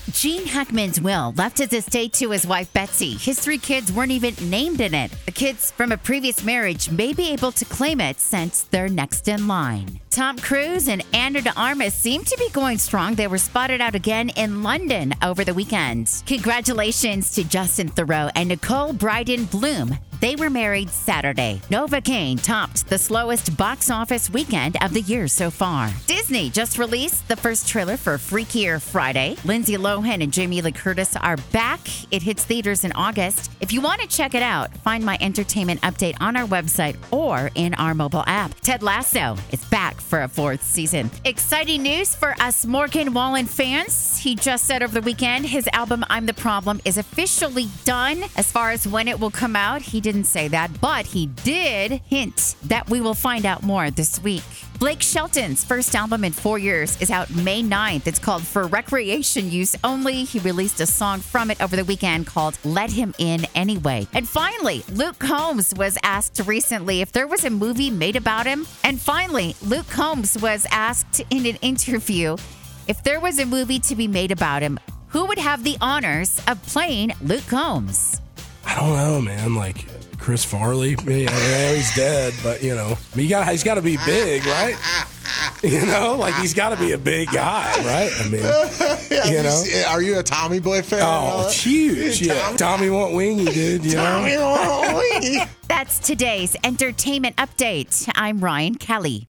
Gene Hackman's will left his estate to his wife Betsy. His 3 kids weren't even named in it. The kids from a previous marriage may be able to claim it since they're next in line. Tom Cruise and Ana de Armas seem to be going strong. They were spotted out again in London over the weekend. Congratulations to Justin Theroux and Nicole Bryden Bloom. They were married Saturday. Novocaine topped the slowest box office weekend of the year so far. Disney just released the first trailer for Freakier Friday. Lindsay Lohan and Jamie Lee Curtis are back. It hits theaters in August. If you want to check it out, find my entertainment update on our website or in our mobile app. Ted Lasso is back for a 4th season. Exciting news for us Morgan Wallen fans. He just said over the weekend his album I'm the Problem is officially done. As far as when it will come out, he didn't say that, but he did hint that we will find out more this week. Blake Shelton's first album in 4 years is out May 9th. It's called For Recreation Use Only. He released a song from it over the weekend called Let Him In Anyway. And finally, Luke Combs was asked recently if there was a movie made about him. And finally, Luke Combs was asked in an interview if there was a movie to be made about him, who would have the honors of playing Luke Combs? I don't know, man. Like Chris Farley. Yeah, he's dead, but you know, he's got to be big, right? You know, like he's got to be a big guy, right? I mean, you know. Are you a Tommy Boy fan? Oh, it's huge. Yeah, Tommy want wingy, dude. You Tommy know? want wingy. That's today's entertainment update. I'm Ryan Kelly.